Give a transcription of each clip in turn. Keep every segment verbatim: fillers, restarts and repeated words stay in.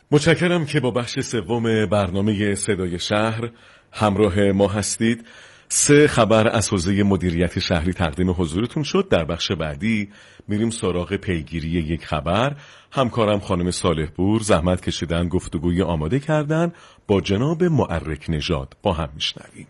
متشکرم که با بخش سوم برنامه صدای شهر همراه ما هستید. سه خبر از حوزه مدیریت شهری تقدیم حضورتون شد. در بخش بعدی میریم سراغ پیگیری یک خبر. همکارم خانم صالح پور زحمت کشیدن گفتگوی آماده کردن با جناب معرک نژاد. با هم میشنویم.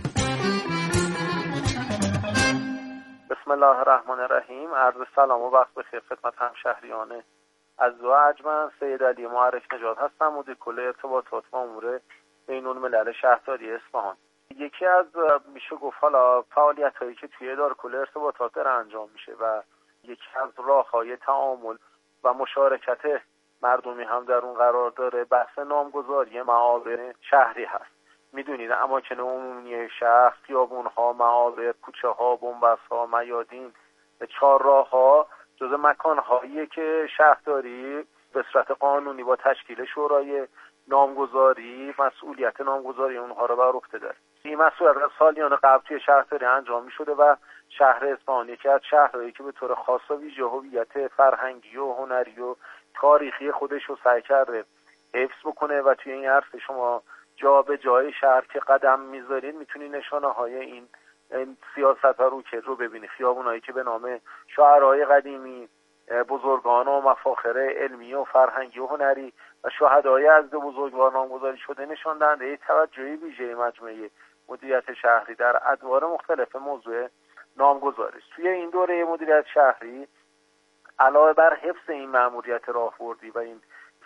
بسم الله الرحمن الرحیم. عرض سلام و وقت بخیر خدمت همشهریان از و اجمن. سید علی معرک نژاد هستم، مدیر کل ارتباطات و امور بین‌الملل شهرداری اصفهان. یکی از میشه گفت حالا فعالیت‌هایی که توی اداره کل ارتباطات داره انجام میشه و یکی از راه‌های تعامل و مشارکت مردمی هم در اون قرار داره بحث نامگذاری معابر شهری هست. میدونید اماکن عمومی شهر، خیابون‌ها، معابر، کوچه‌ها، بنبست‌ها، میادین، چهارراه‌ها جزو مکان‌هاییه که شهرداری به صورت قانونی با تشکیل شورای نامگذاری مسئولیت نامگذاری اونها رو بر عهده داره. این مسئولیت از سالیان قبل توی شهرداری انجام می‌شده و شهر اصفهان یکی از شهرهایی که به طور خاص و ویژه هویت فرهنگی و هنری و تاریخی خودش رو سعی کرده حفظ بکنه و توی این عرصه شما جا به جای شهر که قدم میذارید میتونید نشانه‌های این سیاست‌ها رو که رو ببینید. خیابونایی که به نام شاعرای قدیمی، بزرگان و مفاخر علمی و فرهنگی و هنری و شهدای از دو بزرگوار نامگذاری شده نشان دهنده توجهی ویژه مجموعه مدیریت شهری در ادوار مختلف موضوع نامگذاری است. توی این دوره مدیریت شهری علاوه بر حفظ این مأموریت راهبردی و این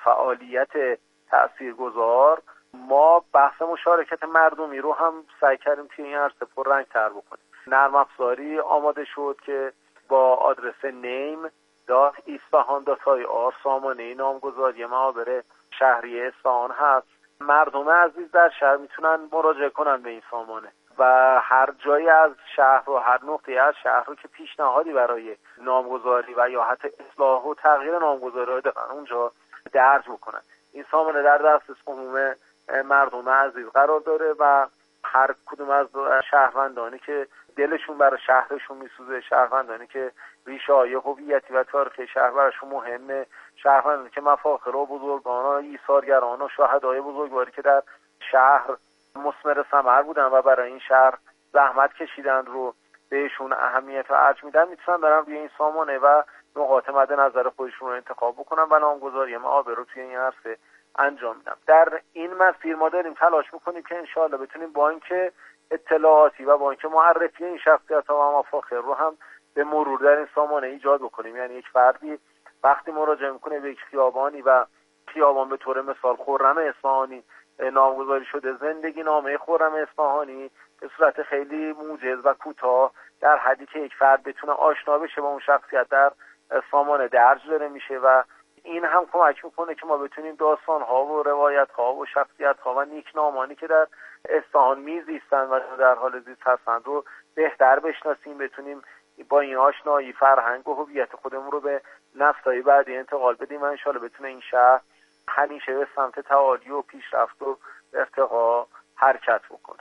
فعالیت تاثیرگذار، ما بحث مشارکت مردمی رو هم سعی کردیم توی این عرصه پررنگ‌تر بکنیم. نرم افزاری آماده شد که با آدرس نیم دات اصفهان دات آی آر سامانه نامگذاری معابر شهری اصفهان هست. مردم عزیز در شهر میتونن مراجعه کنن به این سامانه و هر جایی از شهر و هر نقطه از شهر رو که پیشنهادی برای نامگذاری و یا حتی اصلاح و تغییر نامگذاری رو دارن اونجا درج بکنن. این سامانه در دسترس عموم مردم عزیز قرار داره و هر کدوم از شهروندانی که دلشون برای شهرشون میسوزه، شهروندانی که ریشه‌های هویتی و تاریخی شهر براشون مهمه، شهروندانی که مفاخر و بزرگان و ایثارگران و شهدای بزرگواری که در شهر مثمر ثمر بودن و برای این شهر زحمت کشیدن رو بهشون اهمیت و ارج میدن، میتونن برن روی این سامانه و نقاط مد نظر خودشون رو انتخاب بکنن و نامگذاری معابر رو توی این عرصه انجام میدم. در این مسیر ما داریم تلاش میکنیم که انشاءالله بتونیم با اینکه اطلاعاتی و با اینکه معرفی این شخصیت‌ها و مفاخر رو هم به مرور در این سامانه ایجاد بکنیم. یعنی یک فردی وقتی مراجعه میکنه به یک خیابانی و خیابان به طور مثال خرم اصفهانی نامگذاری شده، زندگی نامه خرم اصفهانی به صورت خیلی موجز و کوتاه در حدی که یک فرد بتونه آشنا بشه با اون شخصیت در سامانه درج داره میشه و این هم کمک میکنه که ما بتونیم داستان‌ها و روایت‌ها و شخصیت‌ها و نیکنامانی که در اصفهان میزیستن و در حال زیست هستند رو بهتر بشناسیم، بتونیم با این آشنایی فرهنگ و هویت خودمون رو به نسل‌های بعدی انتقال بدیم و انشالله بتونه این شهر همیشه به سمت تعالی و پیشرفت و ارتقا حرکت بکنه.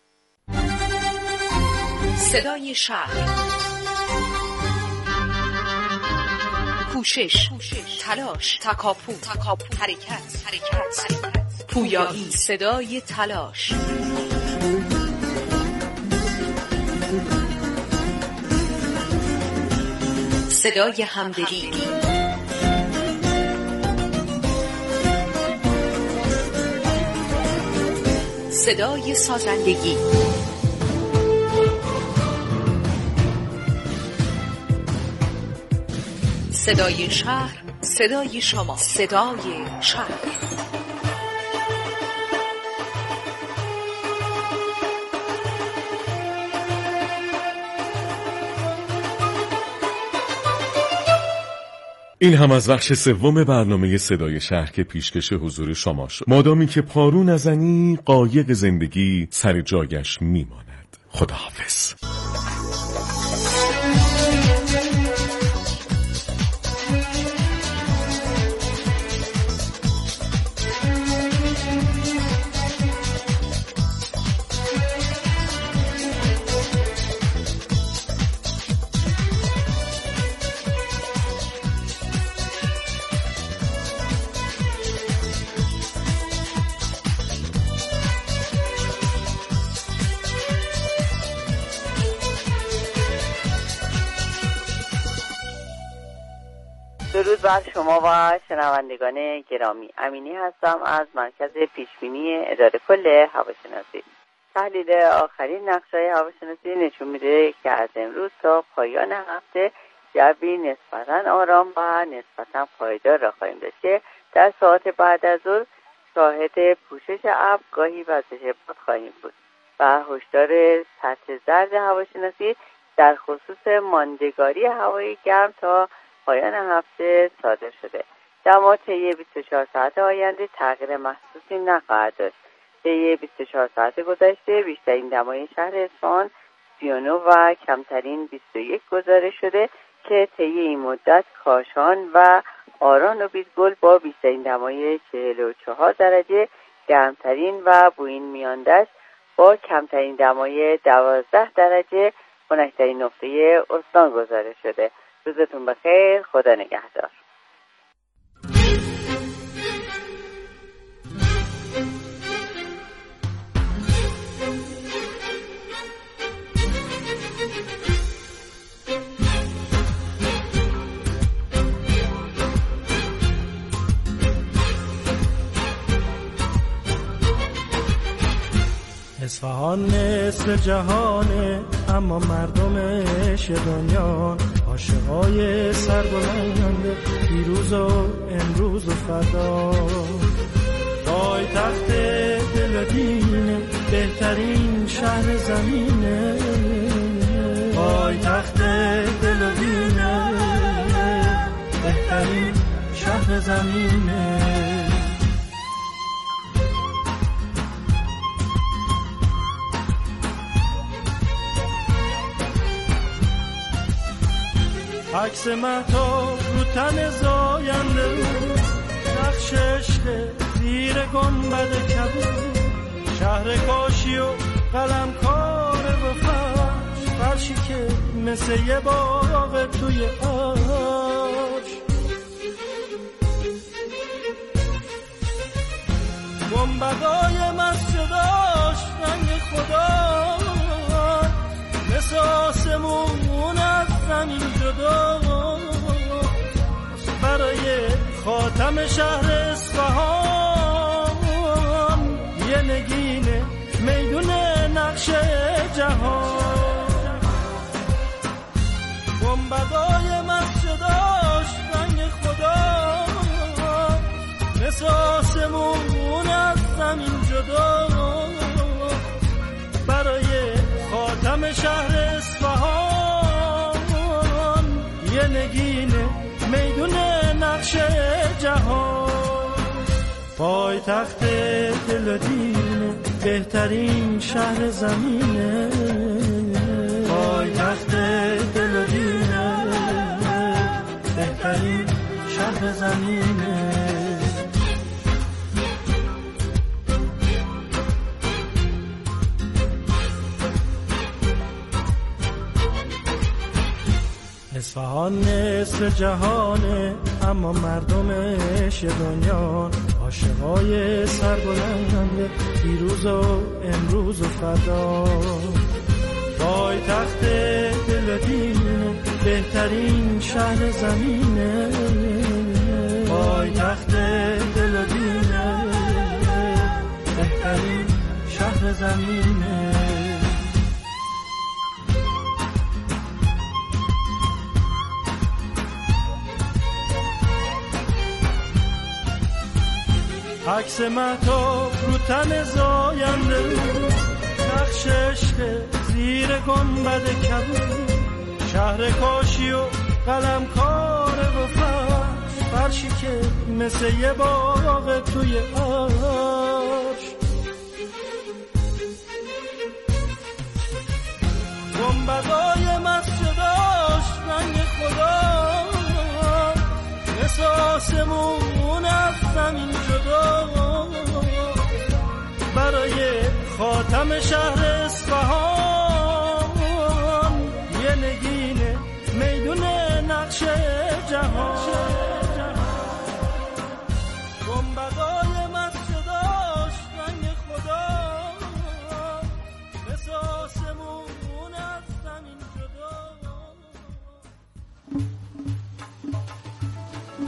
صدای شهر، کوشش، تلاش، تکاپو، تکاپو، حرکت، حرکت، پویایی، صدای تلاش. صدای همدلی، صدای سازندگی، صدای شهر، صدای شما، صدای شهر. این هم از بخش سوم برنامه صدای شهر که پیشکش حضور شما شد. مادامی که پارو نزنی قایق زندگی سر جایش میماند. خداحافظ. درود بر شما و شنوندگان گرامی. امینی هستم از مرکز پیشبینی اداره کل هواشناسی. تحلیل آخرین نقشه‌های هواشناسی نشون میده که از امروز تا پایان هفته جوی نسبتاً آرام و نسبتاً پایدار را خواهیم داشت که در ساعات بعد از ظهر شاهد پوشش ابر گاهی وزش باد خواهیم بود و هشدار سطح زرد هواشناسی در خصوص ماندگاری هوای گرم تا پایان هفته صادر شده. دما طی بیست و چهار ساعت آینده تغییر محسوسی نخواهد داشت. طی بیست و چهار ساعت گذشته بیشترین دمای شهر اصفهان سی و نه و کمترین بیست و یک گزارش شده که طی این مدت کاشان و آران و بیدگل با بیشترین دمای چهل و چهار درجه گرمترین و بوین میاندشت با کمترین دمای دوازده درجه خنک‌ترین نقطه استان گزارش شده. روزتون بخیر، خدا نگهدار. اصفهان نصف جهانه اما مردمش دنیا، عاشقای سربلند دیروز و امروز و فردا. پایتخت دل و دینه، بهترین شهر زمینه. پایتخت دل و دینه، بهترین شهر زمینه. عکس مهتاب رو تن زاینده رو، نقش عشق زیر گنبد کبود. شهر کاشی و قلم کار و فرش، فرشی که مثل یه باغ توی آش. گنبدای مسجداش رنگ خدا، مثل آسمون از زمین جدا. برای خاتم شهر اصفهان یه نگینه میدون نقش جهان. گنبدای مسجداش رنگ خدا، مثل آسمون از زمین جدا. برای خاتم شهر اصفهان یه نگینه میدون نقش جهان. پایتخت دل و دینه، بهترین شهر زمینه. پایتخت دل و دینه، بهترین شهر زمینه. اصفهان نصف جهانه اما مردمش دنیا، عاشقای سربلند دیروز و امروز و فردا. پایتخت دل و دینه، بهترین شهر زمینه. پایتخت دل و دینه، بهترین شهر زمینه. عکس مهتاب رو تن زاینده رو، نقش عشق زیر گنبد کبود. شهر کاشی و قلم کار و فرش، فرشی که مثل یه باغ توی آش. گنبدای مسجداش رنگ خدا، مثل آسمون از زمین جدا. برای خاتم شهر اصفهان یه نگینه میدون نقش جهان. گنبدای مسجداش رنگ خدا، مثل آسمون از زمین جدا.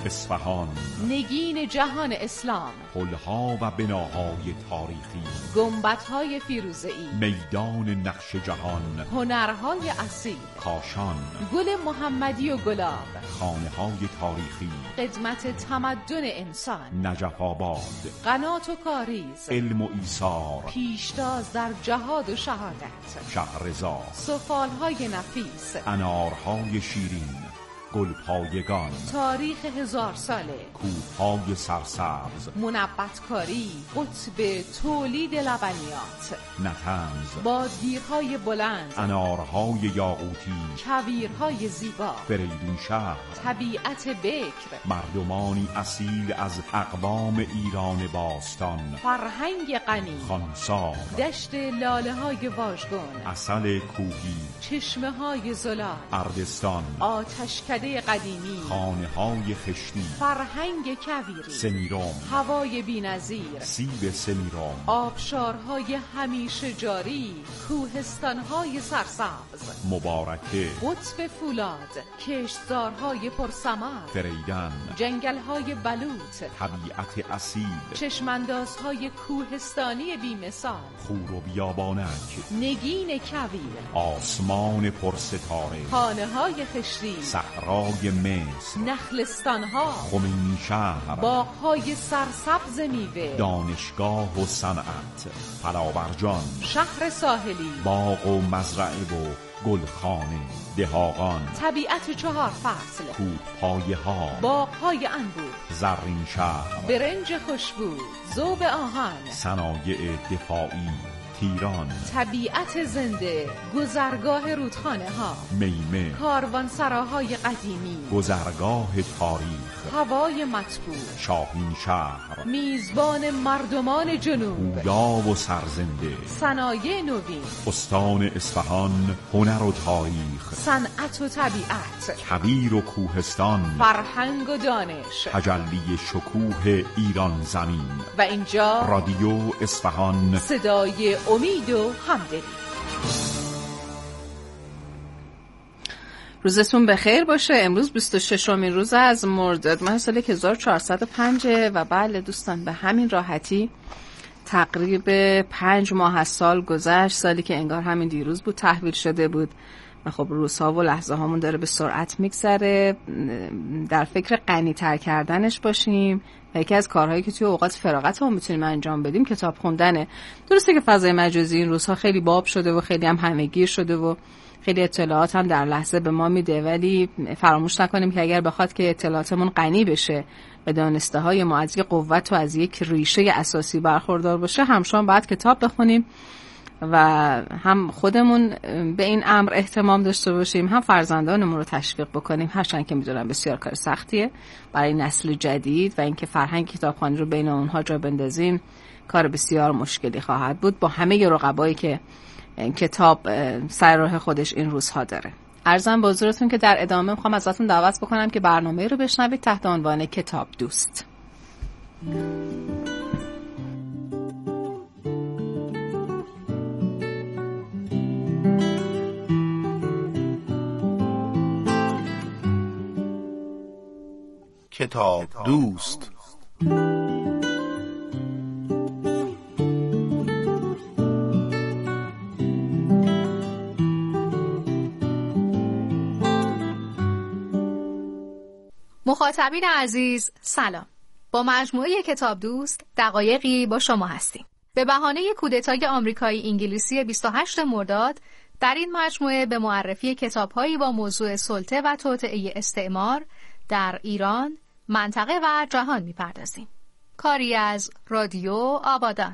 اصفهان، نگین جهان اسلام، پلها و بناهای تاریخی، گنبدهای فیروزه‌ای، میدان نقش جهان، هنرهای اصیل، کاشان، گل محمدی و گلاب، خانه‌های تاریخی، خدمت تمدن انسان، نجف آباد، قنات و کاریز، علم و ایثار، پیشتاز در جهاد و شهادت، شهرزاد، سفالهای نفیس، انارهای شیرین، گلپایگان، تاریخ هزار ساله، کوههای سرسبز، منبتکاری، قطب تولید لبنیات، نطنز، بادگیرهای بلند، انارهای یاقوتی، کویرهای زیبا، فریدون شهر، طبیعت بکر، مردمانی اصیل از اقوام ایران باستان، فرهنگ غنی، خانسار، دشت لاله های واژگون، عسل کوهی، چشمه های زلال، اردستان، آتشکده قدیمی، خانه های خشتی، فرهنگ کویری، سمیرم، هوای بی‌نظیر، سیب سمیرم، آبشارهای همیشه جاری، کوهستانهای سرسبز، مبارکه، قطب فولاد، کشتزارهای پرثمر، فریدن، جنگلهای بلوط، طبیعت اصیل، چشماندازهای کوهستانی بی‌مثال، خور و بیابانک، نگین کویر، آسمان پرستاره، خانه‌های خشتی، صحرای مصر، نخلستانها، خمینی شهر، باغهای سرسبز میوه، دانشگاه و صنعت، فلاورجان، شهر ساحلی، باغ و مزرعه و گلخانه، دهاقان، طبیعت چهار فصل، کوهپایه ها، باغهای انبوه، زرین شهر، برنج خوشبو، ذوب آهن، صنایع دفاعی، تیران، طبیعت زنده، گذرگاه رودخانه ها، میمه، کاروانسراهای قدیمی، گذرگاه تاریخ، هوای مطبوع، شاهین شهر، میزبان مردمان جنوب، گویا و سرزنده، صنایع نوین، استان اصفهان، هنر و تاریخ، صنعت و طبیعت، کویر و کوهستان، فرهنگ و دانش، تجلی شکوه ایران زمین. و اینجا رادیو اصفهان، صدای امید و همدلی. روزتون بخیر باشه. امروز بیست و ششمین روز از مرداد ماه سال هزار و چهارصد و پنج و بله دوستان به همین راحتی تقریب پنج ماه از سال گذشت، سالی که انگار همین دیروز بود تحویل شده بود و خب روزها و لحظه هامون داره به سرعت میگذره. در فکر غنی تر کردنش باشیم و یکی از کارهایی که توی اوقات فراغتمون میتونیم انجام بدیم کتاب خوندنه. درسته که فضای مجازی این روزها خیلی باب شده و خیلی هم همه‌گیر شده و خیلی اطلاعات هم در لحظه به ما میده، ولی فراموش نکنیم که اگر بخواد که اطلاعاتمون غنی بشه و دانسته های ما از یک قوت و از یک ریشه اساسی برخوردار باشه، همشان باید کتاب بخونیم و هم خودمون به این امر اهتمام داشته باشیم، هم فرزندانمون رو تشویق بکنیم، هرچند که میدونم بسیار کار سختیه برای نسل جدید و اینکه فرهنگ کتابخوانی رو بین اونها جا بندازیم کار بسیار مشکلی خواهد بود با همه رقبایی که کتاب سر راه خودش این روزها داره. عرضم به حضورتون که در ادامه میخوام ازتون دعوت بکنم که برنامه رو بشنوید تحت عنوان کتاب دوست. کتاب دوست. مخاطبین عزیز سلام. با مجموعه کتاب دوست دقایقی با شما هستیم. به بهانه کودتای آمریکایی انگلیسی بیست و هشتم مرداد در این مجموعه به معرفی کتاب‌هایی با موضوع سلطه و توطئه استعمار در ایران، منطقه و جهان می‌پردازیم. کاری از رادیو آبادان.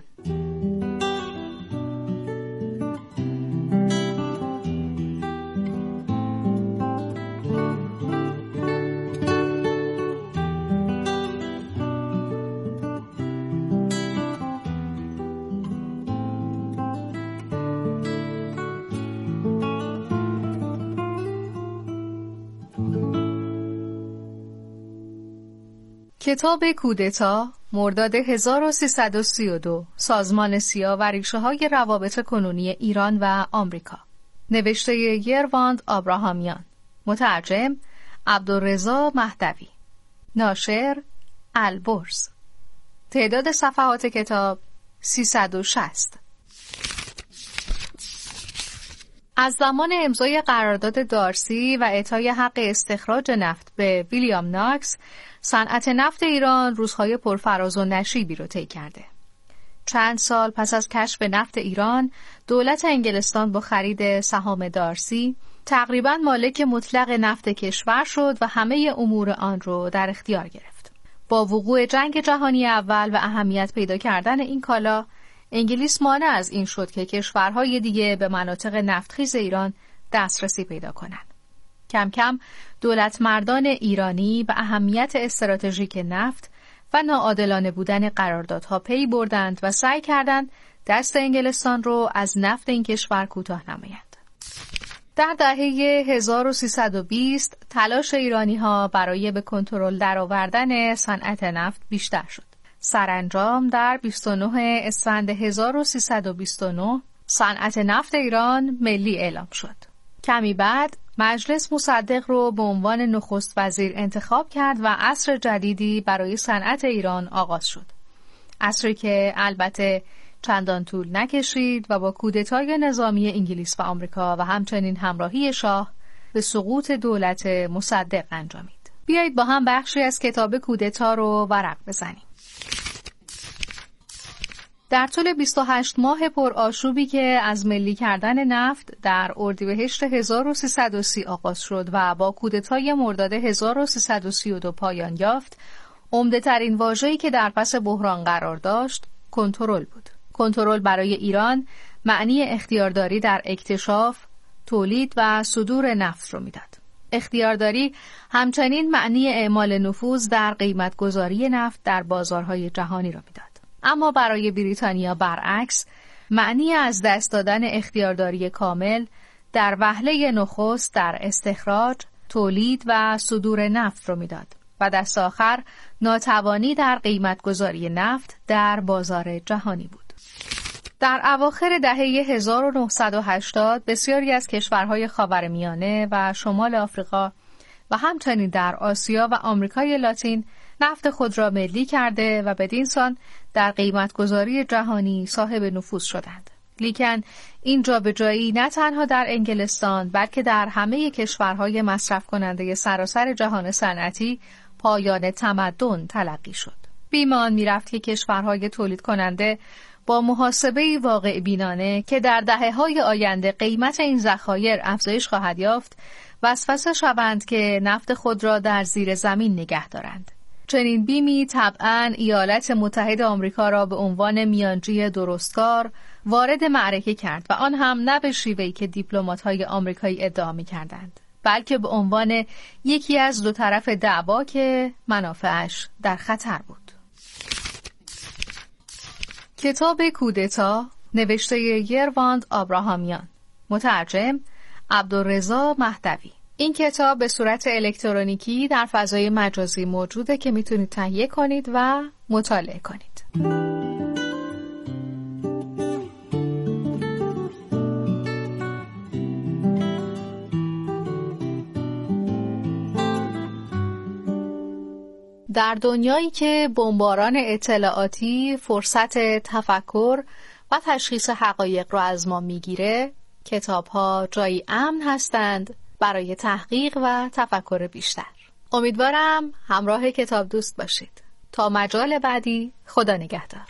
کتاب کودتا مرداد هزار و سیصد و سی و دو سازمان سیا و ریشه‌های روابط کنونی ایران و آمریکا، نوشته یرواند آبراهامیان، مترجم عبدالرضا مهدوی. ناشر البرز. تعداد صفحات کتاب سیصد و شصت. از زمان امضای قرارداد دارسی و اعطای حق استخراج نفت به ویلیام ناکس، صنعت نفت ایران روزهای پرفراز و نشیبی رو طی کرده. چند سال پس از کشف نفت ایران، دولت انگلستان با خرید سهام دارسی تقریباً مالک مطلق نفت کشور شد و همه امور آن رو در اختیار گرفت. با وقوع جنگ جهانی اول و اهمیت پیدا کردن این کالا، انگلیس مانع از این شد که کشورهای دیگه به مناطق نفتخیز ایران دسترسی پیدا کنند. کم کم دولت مردان ایرانی به اهمیت استراتژیک نفت و ناعادلانه بودن قراردادها پی بردند و سعی کردند دست انگلستان رو از نفت این کشور کوتاه نمایند. در دهه هزار و سیصد و بیست تلاش ایرانی‌ها برای به کنترل درآوردن صنعت نفت بیشتر شد. سرانجام در بیست و نه اسفند هزار و سیصد و بیست و نه صنعت نفت ایران ملی اعلام شد. کمی بعد مجلس مصدق رو به عنوان نخست وزیر انتخاب کرد و عصر جدیدی برای صنعت ایران آغاز شد. عصری که البته چندان طول نکشید و با کودتای نظامی انگلیس و آمریکا و همچنین همراهی شاه به سقوط دولت مصدق انجامید. بیایید با هم بخشی از کتاب کودتا رو ورق بزنیم. در طول بیست و هشت ماه پرآشوبی که از ملی کردن نفت در اردیبهشت هزار و سیصد و سی آغاز شد و با کودتای مرداد هزار و سیصد و سی و دو پایان یافت، عمده‌ترین واژه‌ای که در پس بحران قرار داشت، کنترل بود. کنترل برای ایران معنی اختیارداری در اکتشاف، تولید و صدور نفت رو میداد. اختیارداری همچنین معنی اعمال نفوذ در قیمت‌گذاری نفت در بازارهای جهانی را میداد. اما برای بریتانیا برعکس، معنی از دست دادن اختیارداری کامل در وهله نخست در استخراج، تولید و صدور نفت رو میداد و دست آخر ناتوانی در قیمت‌گذاری نفت در بازار جهانی بود. در اواخر دهه هزار و نهصد و هشتاد بسیاری از کشورهای خاورمیانه و شمال آفریقا و همچنین در آسیا و آمریکای لاتین نفت خود را ملی کرده و بدین سان در قیمت‌گذاری جهانی صاحب نفوذ شدند. لیکن این جابجایی نه تنها در انگلستان بلکه در همه کشورهای مصرف کننده سراسر جهان صنعتی پایان تمدن تلقی شد. بیمان می‌رفت که کشورهای تولید کننده با محاسبه‌ای واقع بینانه که در دهه‌های آینده قیمت این ذخایر افزایش خواهد یافت، وسوسه شوند که نفت خود را در زیر زمین نگه دارند. چنین بیمی طبعاً ایالات متحده آمریکا را به عنوان میانجی درستکار وارد معرکه کرد و آن هم نه به شیوهی که دیپلمات‌های آمریکایی ادعا می‌کردند، بلکه به عنوان یکی از دو طرف دعوا که منافعش در خطر بود. کتاب کودتا نوشته یرواند آبراهامیان، مترجم عبدالرضا مهدوی. این کتاب به صورت الکترونیکی در فضای مجازی موجوده که میتونید تهیه کنید و مطالعه کنید. در دنیایی که بمباران اطلاعاتی فرصت تفکر و تشخیص حقایق را از ما میگیره، کتاب‌ها جایی امن هستند برای تحقیق و تفکر بیشتر. امیدوارم همراه کتاب دوست باشید. تا مجال بعدی، خدا نگهدار.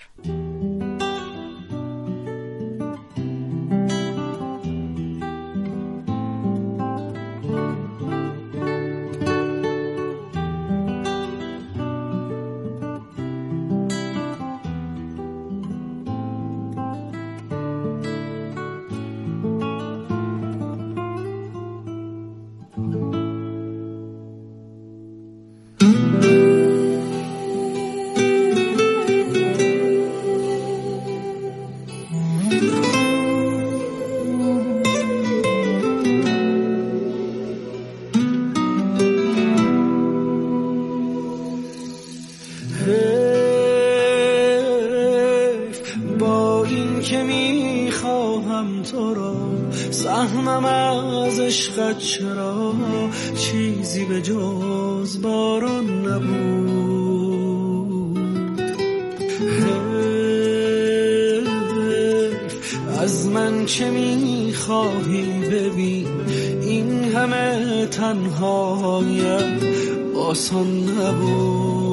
سهمم از عشقت چرا چیزی به جز جز باران نبود. از من چه میخواهی ببین، این همه تنهایم آسان نبود.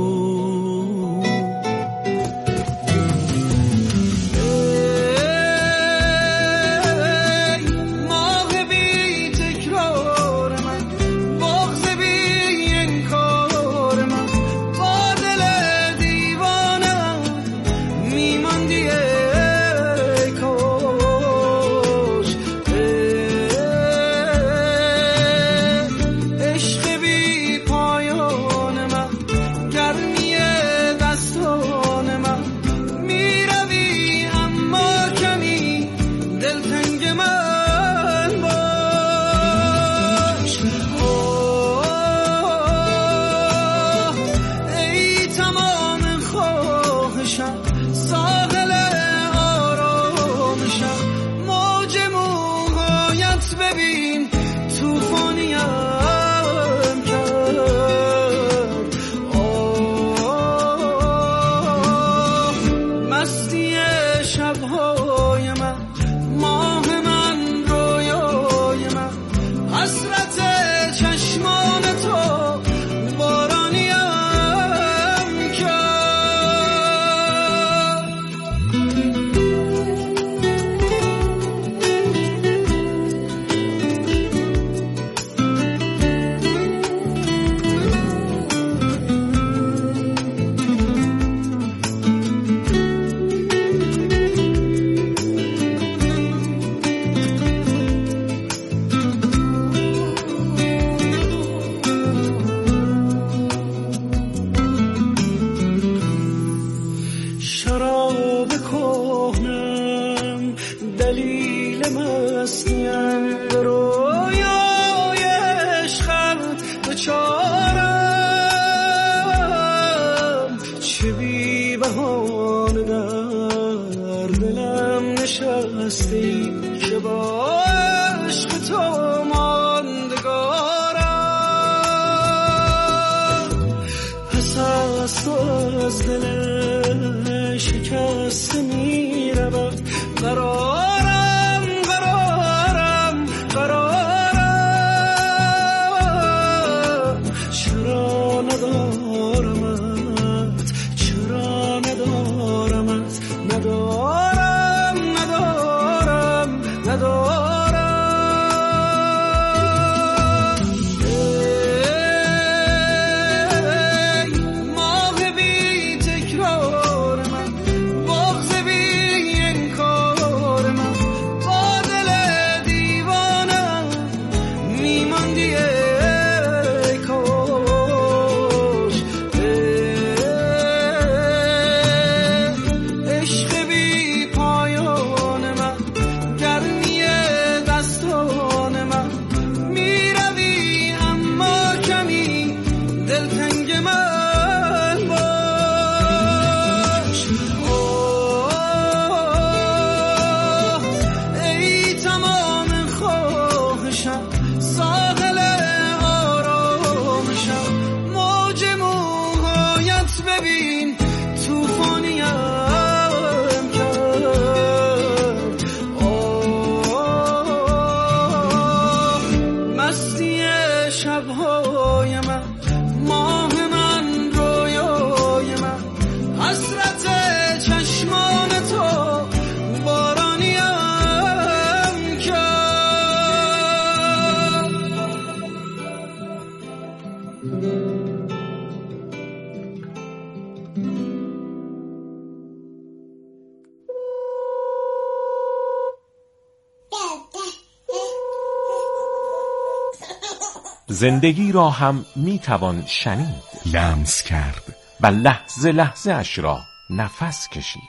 زندگی را هم میتوان شنید، لمس کرد و لحظه لحظه اش را نفس کشید.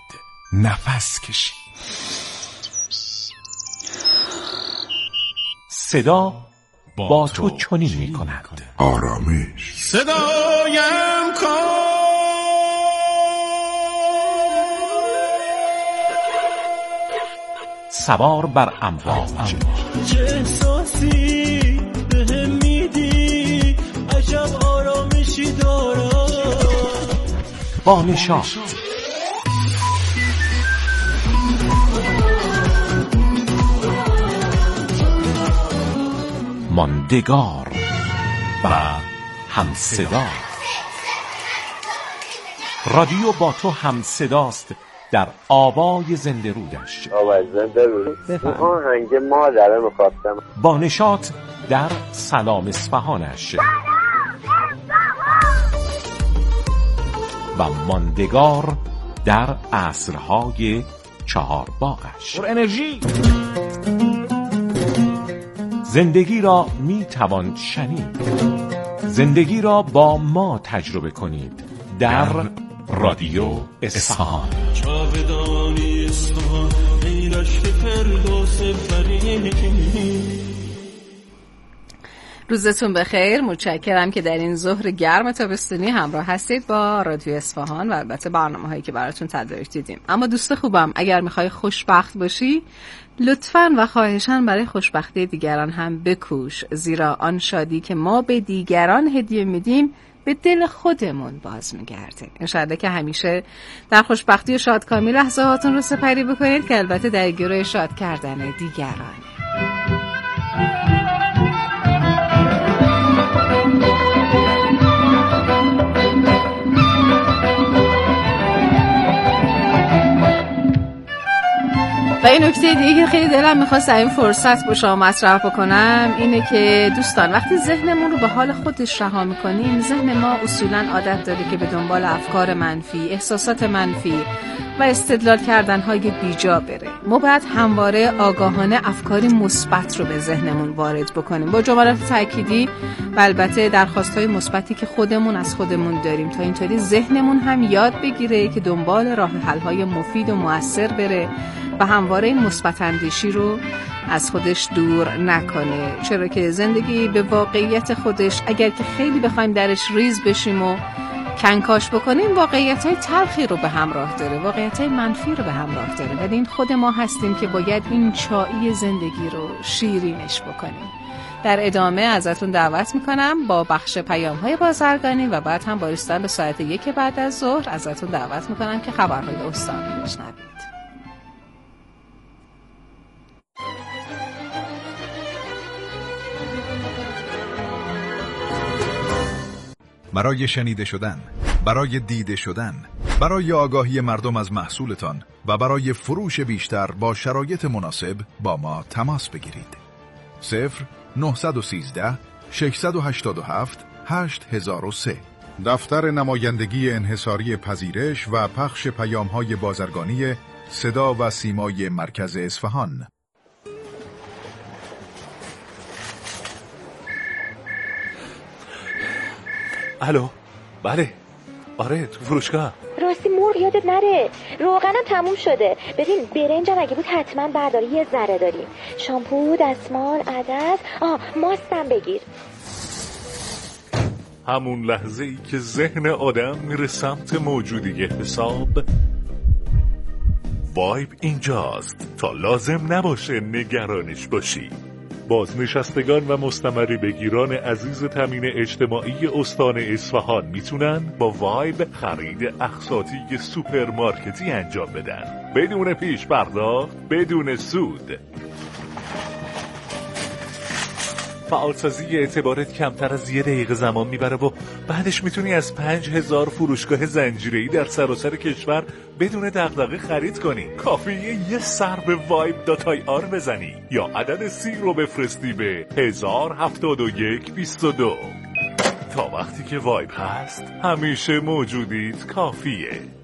نفس کشید. صدا با, با تو چنین می کند. آرامش. صدایم کن سوار بر امواج. چه احساسی بهم میدی، عجب آرامش بانشات. ماندگار و همصدا. رادیو با تو همصداست در آوای زنده رودش. آوای زنده رود آهنگ مادره میخواستم. بانشات در سلام اصفهانش و ماندگار در عصرهای چهار باغش. پر انرژی. زندگی را می توان شنید. زندگی را با ما تجربه کنید در رادیو اصفهان. چاودانی اصفهان ای رشت فردوس فرید. روزتون بخیر. متشکرم که در این ظهر گرم تابستونی همراه هستید با رادیو اصفهان و البته برنامه‌هایی که براتون تدارک دیدیم. اما دوست خوبم، اگر میخوای خوشبخت باشی لطفاً و خواهشاً برای خوشبختی دیگران هم بکوش، زیرا آن شادی که ما به دیگران هدیه میدیم به دل خودمون باز میگرده. انشاءالله که همیشه در خوشبختی و شادکامی لحظاتون رو سپری بکنید که البته در گروه شاد کردن دیگران. و این نکته دیگه که خیلی دلم میخواست این فرصت با شما مطرح بکنم اینه که دوستان، وقتی ذهنمون رو به حال خودش رها میکنیم، ذهن ما اصولاً عادت داره که به دنبال افکار منفی، احساسات منفی و استدلال کردنهای بیجا بره. ما باید همواره آگاهانه افکاری مثبت رو به ذهنمون وارد بکنیم با جملات تأکیدی و البته درخواست‌های مثبتی که خودمون از خودمون داریم، تا اینطوری ذهنمون هم یاد بگیره که دنبال راه حل‌های مفید و مؤثر بره و همواره این مثبت اندیشی رو از خودش دور نکنه. چرا که زندگی به واقعیت خودش اگر که خیلی بخوایم درش ریز بشیم و کنکاش بکنیم، واقعیت‌های تلخی رو به همراه داره، واقعیت‌های منفی رو به همراه داره، ولی این خود ما هستیم که باید این چایی زندگی رو شیرینش بکنیم. در ادامه ازتون دعوت میکنم با بخش پیام‌های بازرگانی و بعد هم با رسیدن به ساعت یک بعد از ظهر ازتون دعوت میکنم که خبرهای استانی بشنوید. برای شنیده شدن، برای دیده شدن، برای آگاهی مردم از محصولتان و برای فروش بیشتر با شرایط مناسب با ما تماس بگیرید. صفر نه یک سه شش هشت هفت هشت صفر صفر سه. دفتر نمایندگی انحصاری پذیرش و پخش پیام‌های بازرگانی صدا و سیمای مرکز اصفهان. الو، بله، آره تو فروشگاه. راستی مرغ یادت نره، روغنم تموم شده. ببین برنجم اگه بود حتما برداری، یه ذره داریم. شامپو، دستمال، عدس، آه ماستم بگیر. همون لحظه ای که ذهن آدم میره سمت موجودی حساب، وایب اینجاست تا لازم نباشه نگرانش باشی. بازنشستگان و مستمری بگیران عزیز تامین اجتماعی استان اصفهان میتونن با وایب خرید اقساطی سوپرمارکتی انجام بدن بدون پیش پرداخت، بدون سود. فعالسازی اعتبارت کمتر از یه دقیقه زمان میبره و بعدش میتونی از پنج هزار فروشگاه زنجیره‌ای در سراسر کشور بدون دغدغه خرید کنی. کافیه یه سر به وایب دات آی آر بزنی یا عدد سی رو بفرستی به هزار و هفتاد و یک بیست و دو. تا وقتی که وایب هست همیشه موجودیت کافیه.